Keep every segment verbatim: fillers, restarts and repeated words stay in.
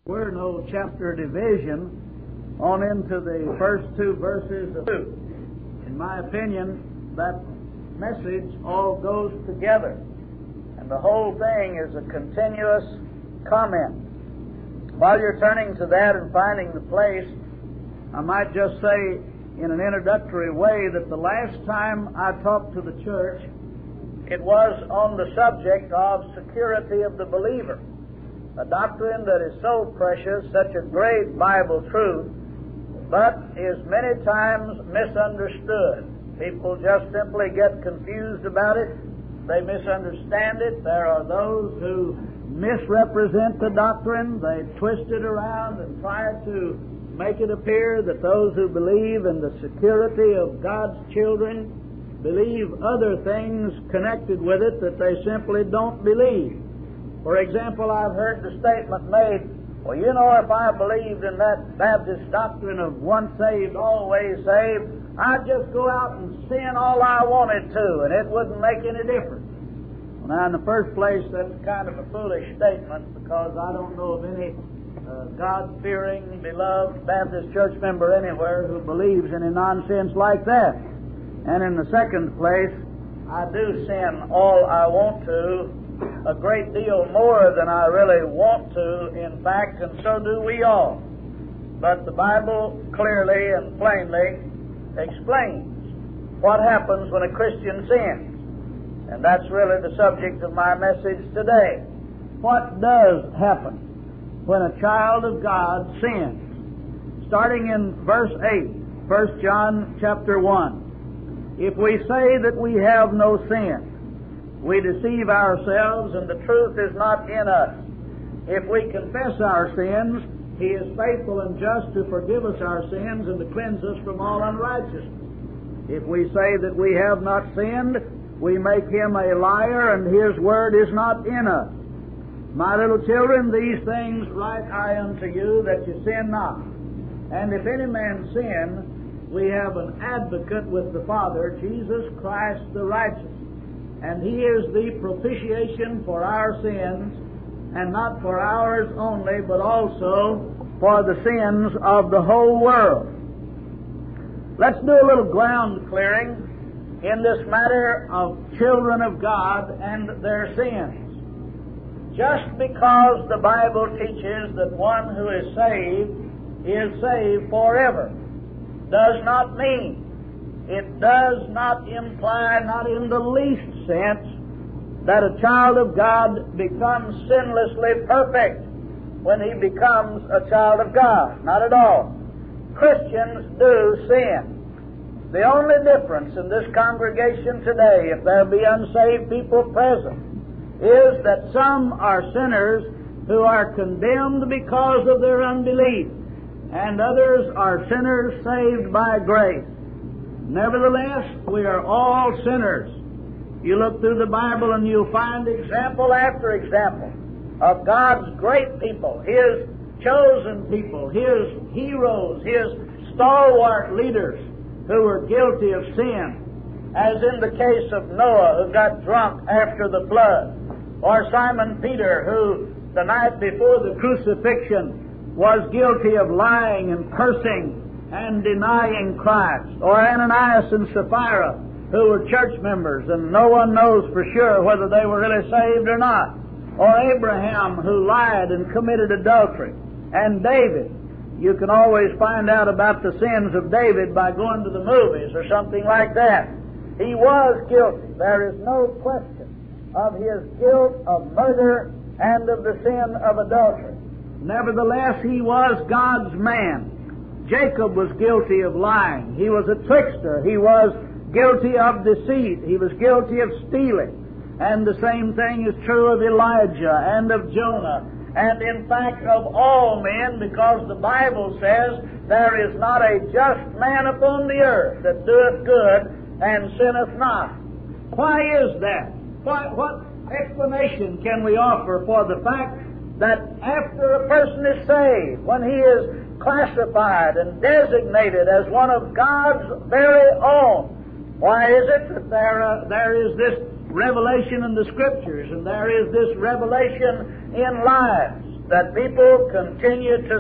We're no chapter division on into the first two verses of two. In my opinion, that message all goes together, and the whole thing is a continuous comment. While you're turning to that and finding the place, I might just say in an introductory way that the last time I talked to the church, it was on the subject of security of the believer, a doctrine that is so precious, such a great Bible truth, but is many times misunderstood. People just simply get confused about it. They misunderstand it. There are those who misrepresent the doctrine. They twist it around and try to make it appear that those who believe in the security of God's children believe other things connected with it that they simply don't believe. For example, I've heard the statement made, well, you know, if I believed in that Baptist doctrine of once saved, always saved, I'd just go out and sin all I wanted to, and it wouldn't make any difference. Well, now, in the first place, that's kind of a foolish statement, because I don't know of any uh, God-fearing, beloved Baptist church member anywhere who believes any nonsense like that. And in the second place, I do sin all I want to, a great deal more than I really want to, in fact, and so do we all. But the Bible clearly and plainly explains what happens when a Christian sins. And that's really the subject of my message today. What does happen when a child of God sins? Starting in verse eight, First John chapter one. If we say that we have no sin, we deceive ourselves, and the truth is not in us. If we confess our sins, He is faithful and just to forgive us our sins and to cleanse us from all unrighteousness. If we say that we have not sinned, we make Him a liar, and His word is not in us. My little children, these things write I unto you, that you sin not. And if any man sin, we have an advocate with the Father, Jesus Christ the righteous. And He is the propitiation for our sins, and not for ours only, but also for the sins of the whole world. Let's do a little ground clearing in this matter of children of God and their sins. Just because the Bible teaches that one who is saved is saved forever does not mean, it does not imply, not in the least sense, that a child of God becomes sinlessly perfect when he becomes a child of God. Not at all. Christians do sin. The only difference in this congregation today, if there be unsaved people present, is that some are sinners who are condemned because of their unbelief, and others are sinners saved by grace. Nevertheless, we are all sinners. You look through the Bible and you'll find example after example of God's great people, His chosen people, His heroes, His stalwart leaders who were guilty of sin, as in the case of Noah, who got drunk after the flood, or Simon Peter, who the night before the crucifixion was guilty of lying and cursing and denying Christ, or Ananias and Sapphira, who were church members and no one knows for sure whether they were really saved or not, or Abraham, who lied and committed adultery, and David. You can always find out about the sins of David by going to the movies or something like that. He was guilty. There is no question of his guilt of murder and of the sin of adultery. Nevertheless, he was God's man. Jacob was guilty of lying. He was a trickster. He was guilty of deceit. He was guilty of stealing. And the same thing is true of Elijah and of Jonah, and in fact of all men, because the Bible says there is not a just man upon the earth that doeth good and sinneth not. Why is that? Why, what explanation can we offer for the fact that after a person is saved, when he is classified and designated as one of God's very own, why is it that there, uh, there is this revelation in the Scriptures, and there is this revelation in lives, that people continue to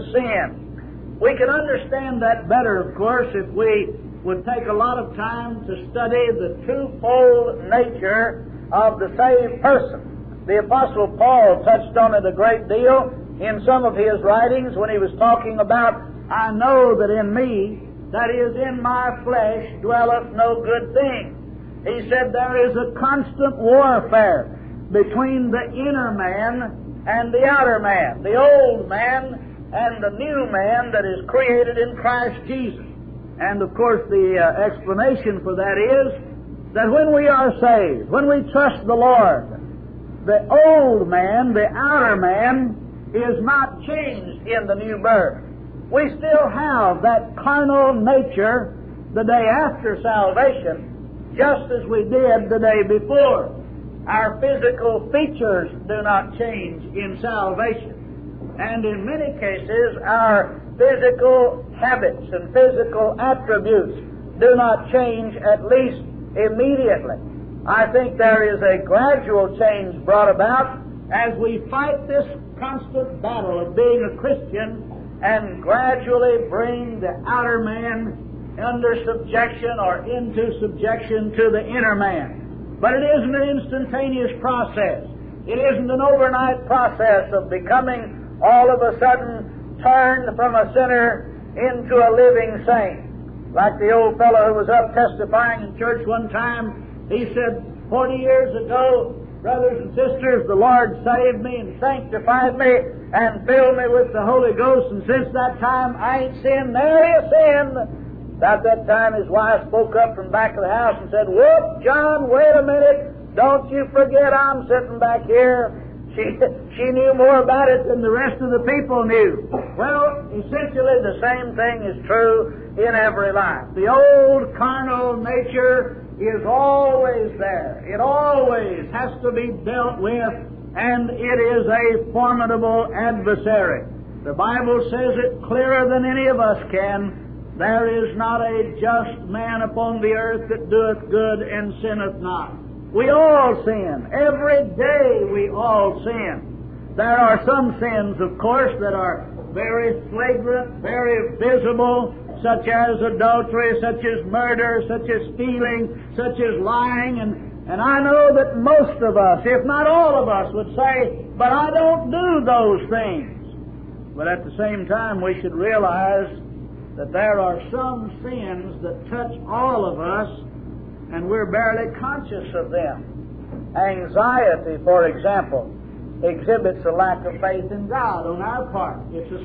sin. We can understand that better, of course, if we would take a lot of time to study the twofold nature of the saved person. The Apostle Paul touched on it a great deal in some of his writings when he was talking about, I know that in me, that is, in my flesh, dwelleth no good thing. He said there is a constant warfare between the inner man and the outer man, the old man and the new man that is created in Christ Jesus. And of course the uh, explanation for that is that when we are saved, when we trust the Lord, the old man, the outer man, is not changed in the new birth. We still have that carnal nature the day after salvation, just as we did the day before. Our physical features do not change in salvation. And in many cases, our physical habits and physical attributes do not change, at least immediately. I think there is a gradual change brought about as we fight this constant battle of being a Christian and gradually bring the outer man under subjection or into subjection to the inner man. But it isn't an instantaneous process. It isn't an overnight process of becoming all of a sudden turned from a sinner into a living saint. Like the old fellow who was up testifying in church one time, he said, forty years ago, brothers and sisters, the Lord saved me and sanctified me and filled me with the Holy Ghost, and since that time I ain't sinned nary a sin. About that time his wife spoke up from back of the house and said, whoop, John, wait a minute. Don't you forget I'm sitting back here. She, she knew more about it than the rest of the people knew. Well, essentially the same thing is true in every life. The old carnal nature is always there. It always has to be dealt with, and it is a formidable adversary. The Bible says it clearer than any of us can. There is not a just man upon the earth that doeth good and sinneth not. We all sin. Every day we all sin. There are some sins, of course, that are very flagrant, very visible, such as adultery, such as murder, such as stealing, such as lying. And, and I know that most of us, if not all of us, would say, but I don't do those things. But at the same time, we should realize that there are some sins that touch all of us, and we're barely conscious of them. Anxiety, for example, exhibits a lack of faith in God on our part. It's a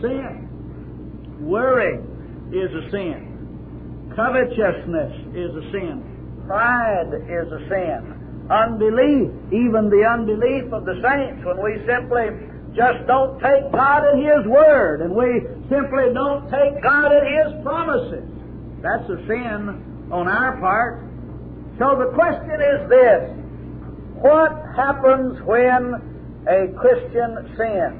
sin. Worry is a sin. Covetousness is a sin. Pride is a sin. Unbelief, even the unbelief of the saints, when we simply just don't take God at His Word, and we simply don't take God at His promises. That's a sin on our part. So the question is this: what happens when a Christian sins?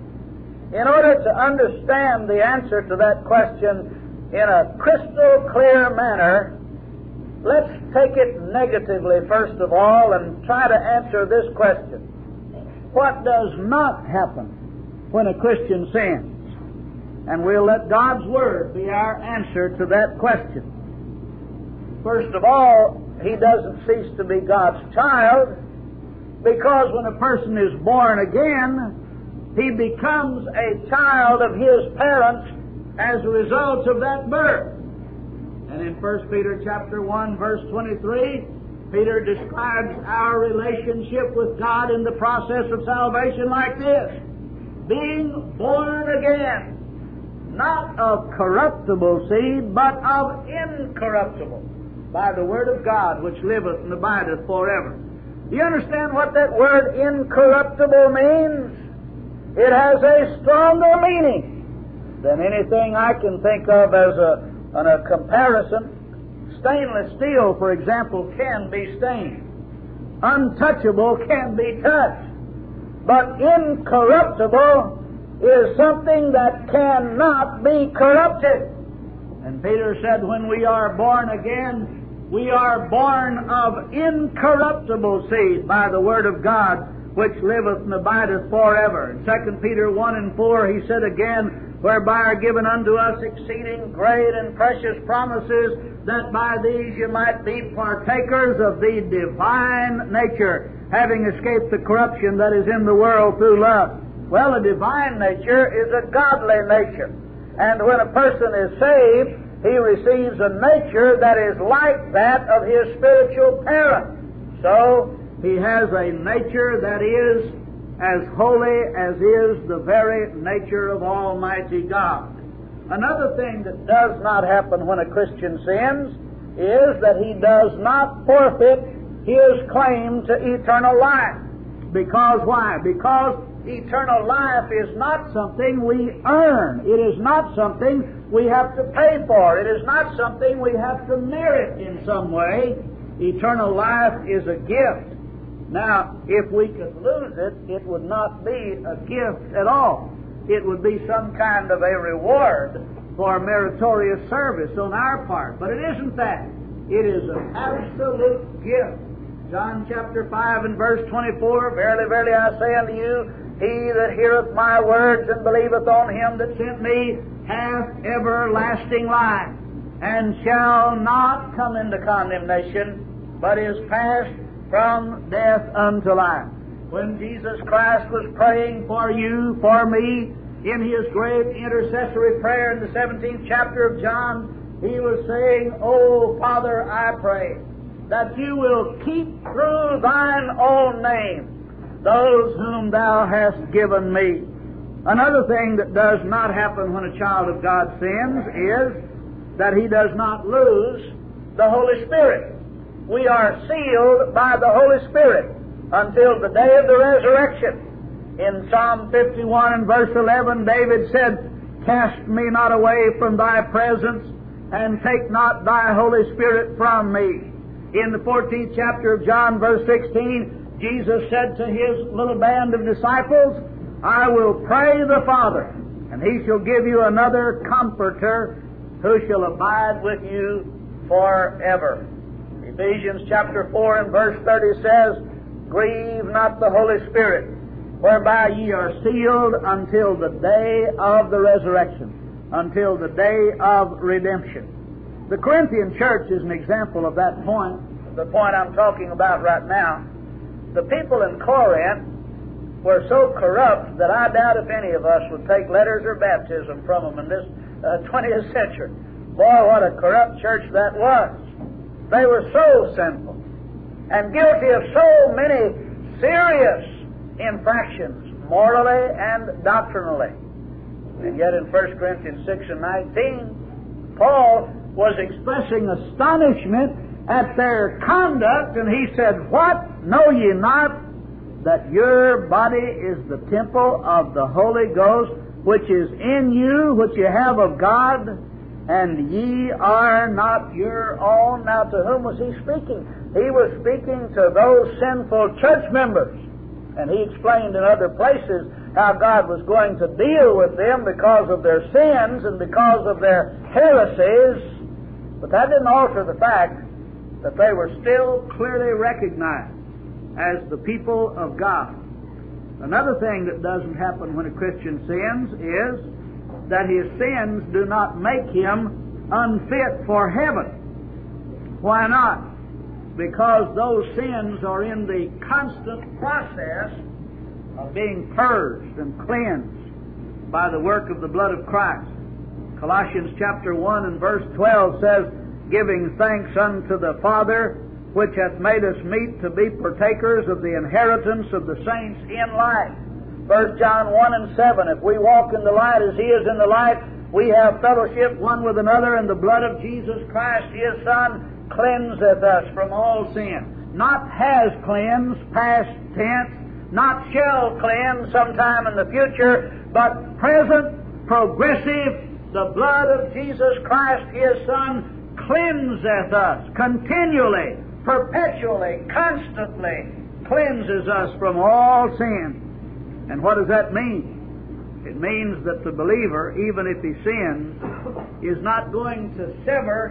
In order to understand the answer to that question in a crystal clear manner, let's take it negatively first of all and try to answer this question. What does not happen when a Christian sins? And we'll let God's Word be our answer to that question. First of all, he doesn't cease to be God's child, because when a person is born again, he becomes a child of his parents as a result of that birth. And in First Peter chapter one, verse twenty-three, Peter describes our relationship with God in the process of salvation like this: being born again, not of corruptible seed, but of incorruptible, by the Word of God, which liveth and abideth forever. Do you understand what that word incorruptible means? It has a stronger meaning than anything I can think of as a, on a comparison. Stainless steel, for example, can be stained. Untouchable can be touched. But incorruptible is something that cannot be corrupted. And Peter said, when we are born again, we are born of incorruptible seed by the Word of God, which liveth and abideth forever. In Second Peter one and four he said again, whereby are given unto us exceeding great and precious promises, that by these you might be partakers of the divine nature, having escaped the corruption that is in the world through lust. Well, the divine nature is a godly nature. And when a person is saved, he receives a nature that is like that of his spiritual parent. So, he has a nature that is as holy as is the very nature of Almighty God. Another thing that does not happen when a Christian sins is that he does not forfeit his claim to eternal life. Because why? Because eternal life is not something we earn. It is not something we have to pay for. It is not something we have to merit in some way. Eternal life is a gift. Now, if we could lose it, it would not be a gift at all. It would be some kind of a reward for meritorious service on our part. But it isn't that. It is an absolute gift. John chapter five and verse twenty-four, Verily, verily, I say unto you, he that heareth my words and believeth on him that sent me hath everlasting life, and shall not come into condemnation, but is passed from death unto life. When Jesus Christ was praying for you, for me, in His great intercessory prayer in the seventeenth chapter of John, He was saying, O Father, I pray that you will keep through thine own name those whom thou hast given me. Another thing that does not happen when a child of God sins is that he does not lose the Holy Spirit. We are sealed by the Holy Spirit until the day of the resurrection. In Psalm fifty-one and verse eleven, David said, Cast me not away from thy presence, and take not thy Holy Spirit from me. In the fourteenth chapter of John, verse sixteen, Jesus said to His little band of disciples, I will pray the Father, and He shall give you another Comforter, who shall abide with you forever. Ephesians chapter four and verse thirty says, Grieve not the Holy Spirit, whereby ye are sealed until the day of the resurrection, until the day of redemption. The Corinthian church is an example of that point, the point I'm talking about right now. The people in Corinth were so corrupt that I doubt if any of us would take letters or baptism from them in this uh, twentieth century. Boy, what a corrupt church that was. They were so sinful and guilty of so many serious infractions, morally and doctrinally. And yet in First Corinthians six and nineteen, Paul was expressing astonishment at their conduct, and he said, What? Know ye not that your body is the temple of the Holy Ghost, which is in you, which you have of God, and ye are not your own? Now, to whom was he speaking? He was speaking to those sinful church members. And he explained in other places how God was going to deal with them because of their sins and because of their heresies. But that didn't alter the fact that they were still clearly recognized as the people of God. Another thing that doesn't happen when a Christian sins is that his sins do not make him unfit for heaven. Why not? Because those sins are in the constant process of being purged and cleansed by the work of the blood of Christ. Colossians chapter one and verse twelve says, Giving thanks unto the Father, which hath made us meet to be partakers of the inheritance of the saints in light. First John one and seven, If we walk in the light as He is in the light, we have fellowship one with another, and the blood of Jesus Christ, His Son, cleanseth us from all sin. Not has cleansed, past tense, not shall cleanse sometime in the future, but present, progressive, the blood of Jesus Christ, His Son, cleanseth us continually, perpetually, constantly, cleanses us from all sin. And what does that mean? It means that the believer, even if he sins, is not going to sever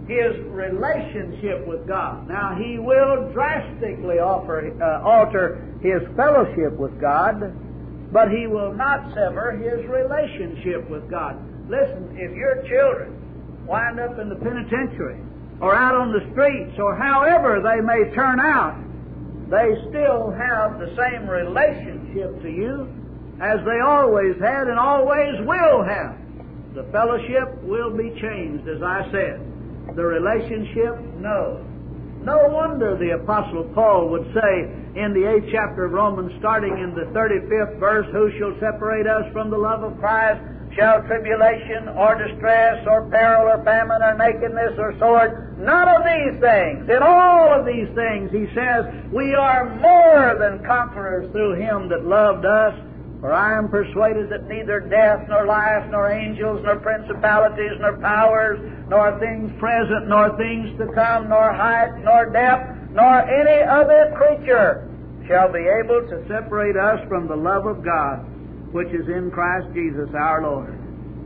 his relationship with God. Now, he will drastically offer, uh, alter his fellowship with God, but he will not sever his relationship with God. Listen, if your children wind up in the penitentiary or out on the streets or however they may turn out, they still have the same relationship to you as they always had and always will have. The fellowship will be changed, as I said. The relationship, no. No wonder the Apostle Paul would say in the eighth chapter of Romans, starting in the thirty-fifth verse, "Who shall separate us from the love of Christ? Shall tribulation or distress or peril or famine or nakedness or sword? None of these things. In all of these things," he says, "we are more than conquerors through Him that loved us. For I am persuaded that neither death, nor life, nor angels, nor principalities, nor powers, nor things present, nor things to come, nor height, nor depth, nor any other creature shall be able to separate us from the love of God, which is in Christ Jesus our Lord."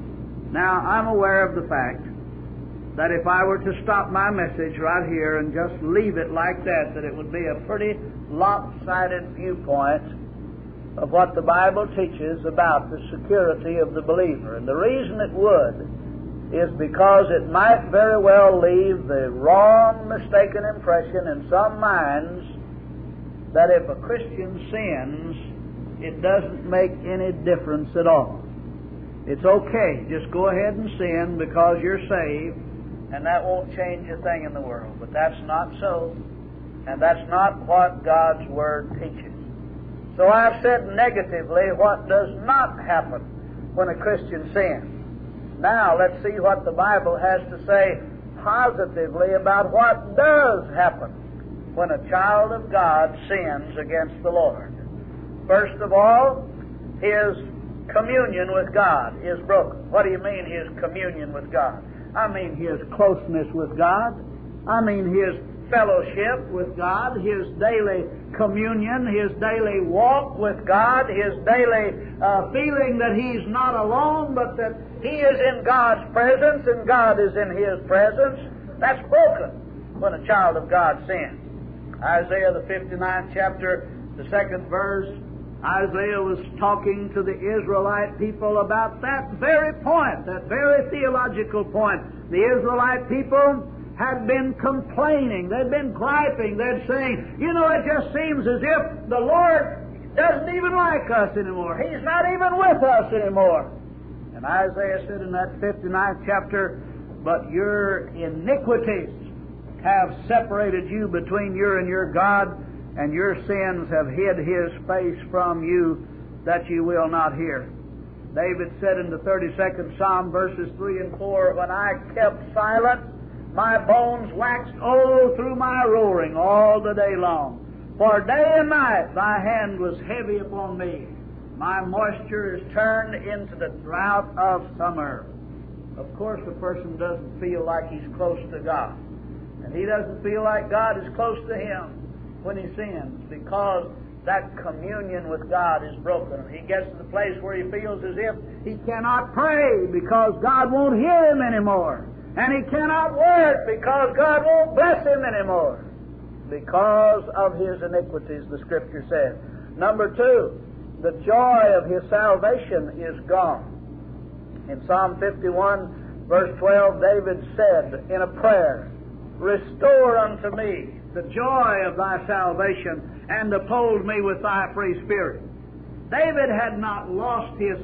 Now, I'm aware of the fact that if I were to stop my message right here and just leave it like that, that it would be a pretty lopsided viewpoint of what the Bible teaches about the security of the believer. And the reason it would is because it might very well leave the wrong, mistaken impression in some minds that if a Christian sins, it doesn't make any difference at all. It's okay, just go ahead and sin because you're saved, and that won't change a thing in the world. But that's not so, and that's not what God's Word teaches. So I've said negatively what does not happen when a Christian sins. Now let's see what the Bible has to say positively about what does happen when a child of God sins against the Lord. First of all, his communion with God is broken. What do you mean, his communion with God? I mean his closeness with God. I mean his fellowship with God, his daily communion, his daily walk with God, his daily uh, feeling that he's not alone, but that he is in God's presence and God is in his presence. That's broken when a child of God sins. Isaiah, the fifty-ninth chapter, the second verse, Isaiah was talking to the Israelite people about that very point, that very theological point. The Israelite people had been complaining, they'd been griping, they'd saying, you know, it just seems as if the Lord doesn't even like us anymore. He's not even with us anymore. And Isaiah said in that fifty-ninth chapter, "But your iniquities have separated you between you and your God, and your sins have hid His face from you, that you will not hear." David said in the thirty-second Psalm, verses three and four, "When I kept silent, my bones waxed old through my roaring all the day long. For day and night thy hand was heavy upon me. My moisture is turned into the drought of summer." Of course, a person doesn't feel like he's close to God. And he doesn't feel like God is close to him when he sins, because that communion with God is broken. He gets to the place where he feels as if he cannot pray because God won't hear him anymore. And he cannot work because God won't bless him anymore, because of his iniquities, the Scripture says. Number two, the joy of his salvation is gone. In Psalm fifty-one, verse twelve, David said in a prayer, "Restore unto me the joy of thy salvation, and uphold me with thy free spirit." David had not lost his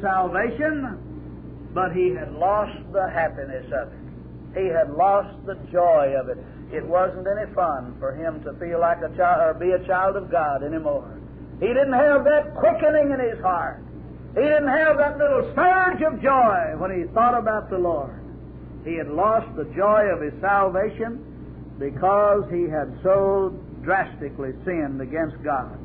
salvation, but he had lost the happiness of it. He had lost the joy of it. It wasn't any fun for him to feel like a child or be a child of God anymore. He didn't have that quickening in his heart. He didn't have that little surge of joy when he thought about the Lord. He had lost the joy of his salvation because he had so drastically sinned against God.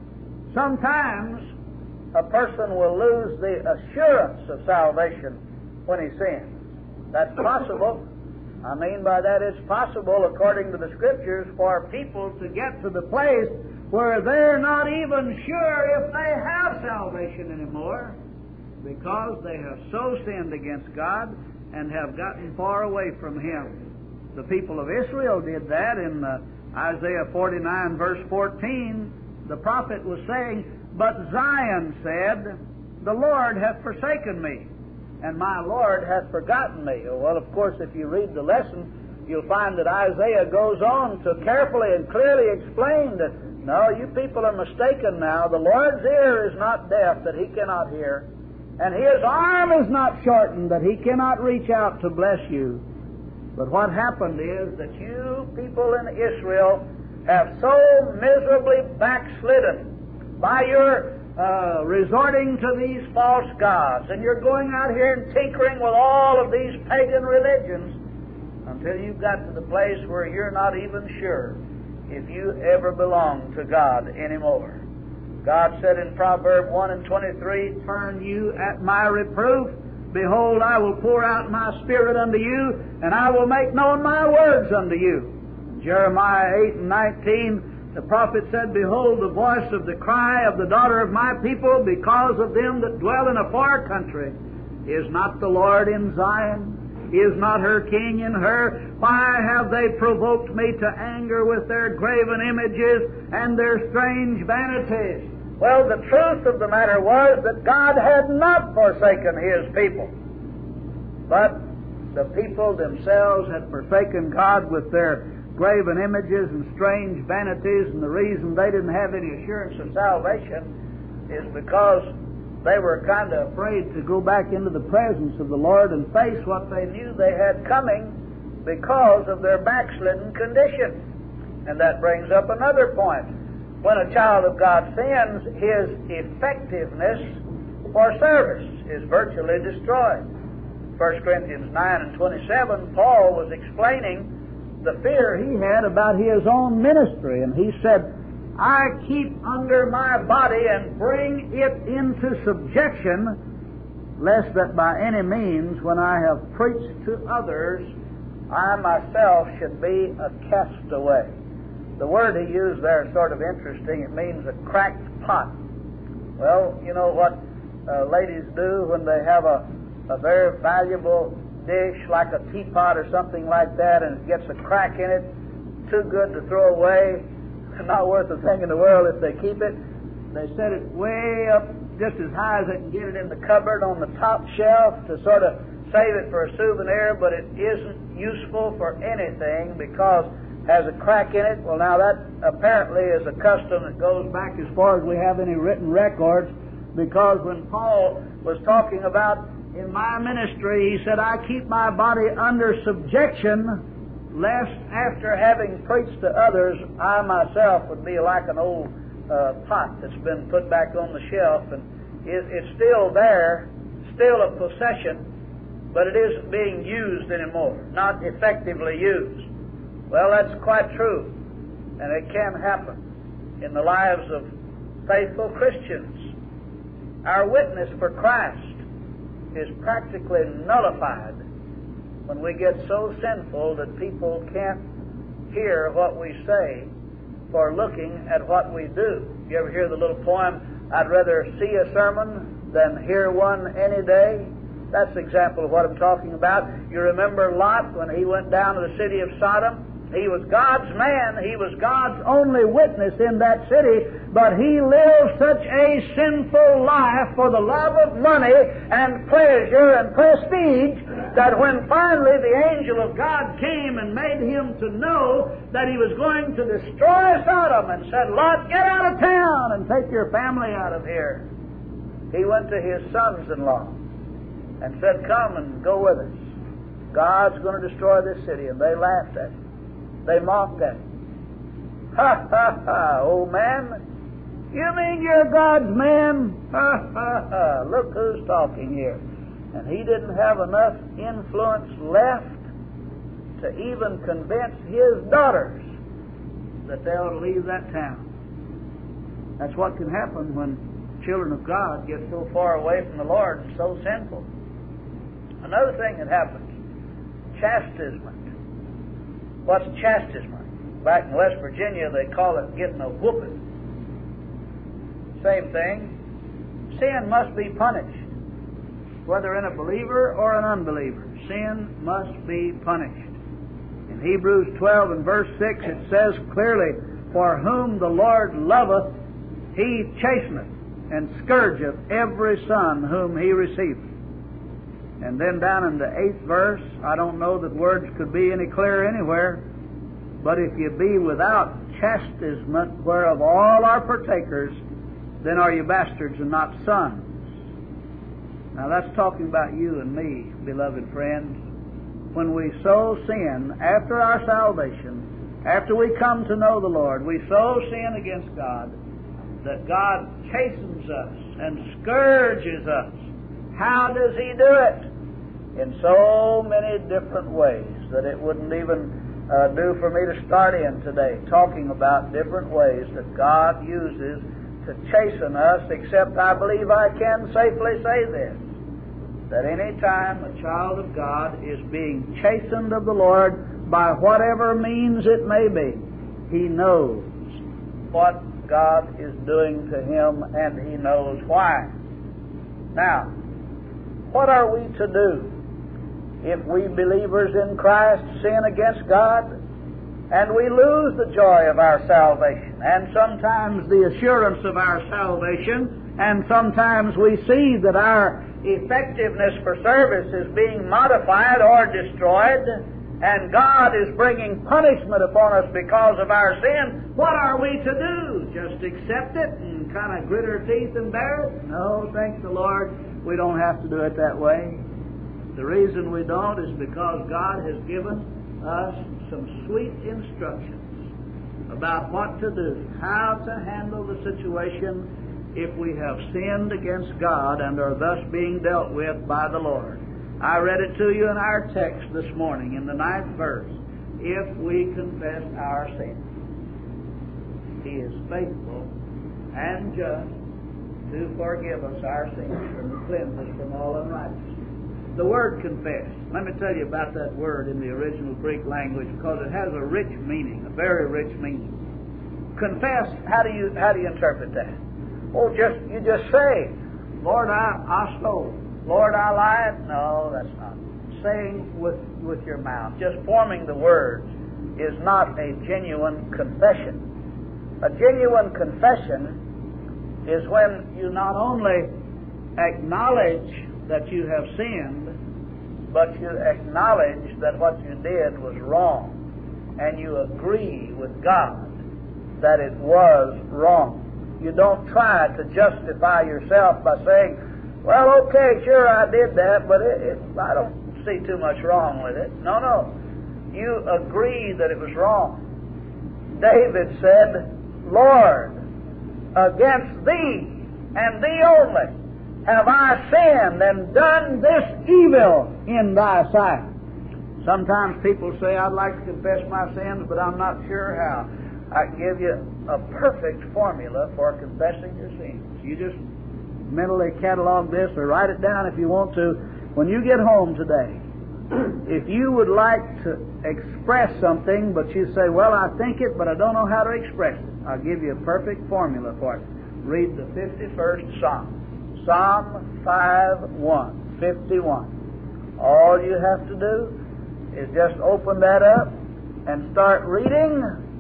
Sometimes a person will lose the assurance of salvation when he sins. That's possible. I mean by that it's possible, according to the Scriptures, for people to get to the place where they're not even sure if they have salvation anymore, because they have so sinned against God and have gotten far away from Him. The people of Israel did that in uh, Isaiah forty-nine, verse fourteen. The prophet was saying, "But Zion said, the Lord hath forsaken me, and my Lord hath forgotten me." Well, of course, if you read the lesson, you'll find that Isaiah goes on to carefully and clearly explain that, no, you people are mistaken now. The Lord's ear is not deaf that He cannot hear, and His arm is not shortened that He cannot reach out to bless you. But what happened is that you people in Israel have so miserably backslidden by your uh, resorting to these false gods, and you're going out here and tinkering with all of these pagan religions until you've got to the place where you're not even sure if you ever belong to God anymore. God said in Proverbs one and twenty-three, "Turn you at my reproof. Behold, I will pour out my Spirit unto you, and I will make known my words unto you." Jeremiah eight and nineteen, the prophet said, "Behold, the voice of the cry of the daughter of my people, because of them that dwell in a far country. Is not the Lord in Zion? Is not her king in her? Why have they provoked me to anger with their graven images and their strange vanities?" Well, the truth of the matter was that God had not forsaken His people, but the people themselves had forsaken God with their graven images and strange vanities, and the reason they didn't have any assurance of salvation is because they were kind of afraid to go back into the presence of the Lord and face what they knew they had coming because of their backslidden condition. And that brings up another point. When a child of God sins, his effectiveness for service is virtually destroyed. First Corinthians nine and twenty-seven, Paul was explaining the fear he had about his own ministry, and he said, "I keep under my body and bring it into subjection, lest that by any means, when I have preached to others, I myself should be a castaway." The word he used there is sort of interesting. It means a cracked pot. Well, you know what uh, ladies do when they have a, a very valuable dish, like a teapot or something like that, and it gets a crack in it, too good to throw away, not worth a thing in the world if they keep it. They set it way up just as high as they can get it in the cupboard on the top shelf to sort of save it for a souvenir, but it isn't useful for anything because it has a crack in it. Well, now that apparently is a custom that goes back as far as we have any written records, because when Paul was talking about in my ministry, he said, "I keep my body under subjection, lest after having preached to others, I myself would be like an old uh, pot that's been put back on the shelf, and it, it's still there, still a possession, but it isn't being used anymore, not effectively used." Well, that's quite true, and it can happen in the lives of faithful Christians. Our witness for Christ is practically nullified when we get so sinful that people can't hear what we say for looking at what we do. You ever hear the little poem, "I'd rather see a sermon than hear one any day"? That's an example of what I'm talking about. You remember Lot when he went down to the city of Sodom? He was God's man. He was God's only witness in that city, but he lived such a sinful life for the love of money and pleasure and prestige that when finally the angel of God came and made him to know that he was going to destroy Sodom and said, "Lot, get out of town and take your family out of here," he went to his sons-in-law and said, "Come and go with us. God's going to destroy this city." And they laughed at him. They mocked at him. "Ha, ha, ha, old man. You mean you're God's man? Ha, ha, ha. Look who's talking here." And he didn't have enough influence left to even convince his daughters that they ought to leave that town. That's what can happen when children of God get so far away from the Lord and so sinful. Another thing that happens, chastisement. What's chastisement? Back in West Virginia, they call it getting a whooping. Same thing. Sin must be punished. Whether in a believer or an unbeliever, sin must be punished. In Hebrews twelve and verse six, it says clearly, "For whom the Lord loveth, He chasteneth, and scourgeth every son whom He receiveth." And then down in the eighth verse, I don't know that words could be any clearer anywhere, "But if you be without chastisement, whereof all are partakers, then are you bastards and not sons." Now that's talking about you and me, beloved friends. When we so sin after our salvation, after we come to know the Lord, we so sin against God that God chastens us and scourges us. How does He do it? In so many different ways that it wouldn't even uh, do for me to start in today, talking about different ways that God uses to chasten us, except I believe I can safely say this, that any time a child of God is being chastened of the Lord by whatever means it may be, he knows what God is doing to him, and he knows why. Now, what are we to do if we believers in Christ sin against God and we lose the joy of our salvation and sometimes the assurance of our salvation, and sometimes we see that our effectiveness for service is being modified or destroyed, and God is bringing punishment upon us because of our sin? What are we to do? Just accept it and kind of grit our teeth and bear it? No, thank the Lord, we don't have to do it that way. The reason we don't is because God has given us some sweet instructions about what to do, how to handle the situation if we have sinned against God and are thus being dealt with by the Lord. I read it to you in our text this morning in the ninth verse. If we confess our sins, He is faithful and just to forgive us our sins and to cleanse us from all unrighteousness. The word confess, let me tell you about that word in the original Greek language, because it has a rich meaning, a very rich meaning. Confess, how do you how do you interpret that? Oh, just you just say, "Lord, I, I stole. Lord, I lied." No, that's not. Saying with, with your mouth, just forming the words, is not a genuine confession. A genuine confession is when you not only acknowledge that you have sinned, but you acknowledge that what you did was wrong, and you agree with God that it was wrong. You don't try to justify yourself by saying, "Well, okay, sure, I did that, but it, it, I don't see too much wrong with it." No, no. You agree that it was wrong. David said, "Lord, against Thee and Thee only have I sinned and done this evil in Thy sight." Sometimes people say, "I'd like to confess my sins, but I'm not sure how." I can give you a perfect formula for confessing your sins. You just mentally catalog this or write it down if you want to. When you get home today, if you would like to express something, but you say, "Well, I think it, but I don't know how to express it," I'll give you a perfect formula for it. Read the fifty-first Psalm. Psalm five one, fifty-one. All you have to do is just open that up and start reading,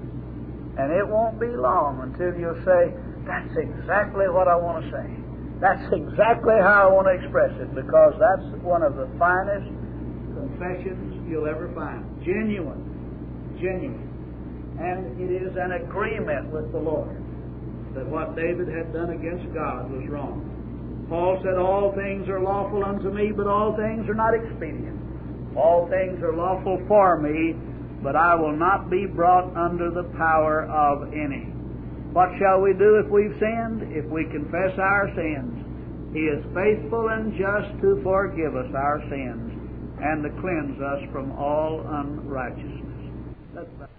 and it won't be long until you'll say, "That's exactly what I want to say. That's exactly how I want to express it," because that's one of the finest confessions you'll ever find. Genuine. Genuine. And it is an agreement with the Lord that what David had done against God was wrong. Paul said, "All things are lawful unto me, but all things are not expedient. All things are lawful for me, but I will not be brought under the power of any." What shall we do if we've sinned? If we confess our sins, He is faithful and just to forgive us our sins and to cleanse us from all unrighteousness. Let's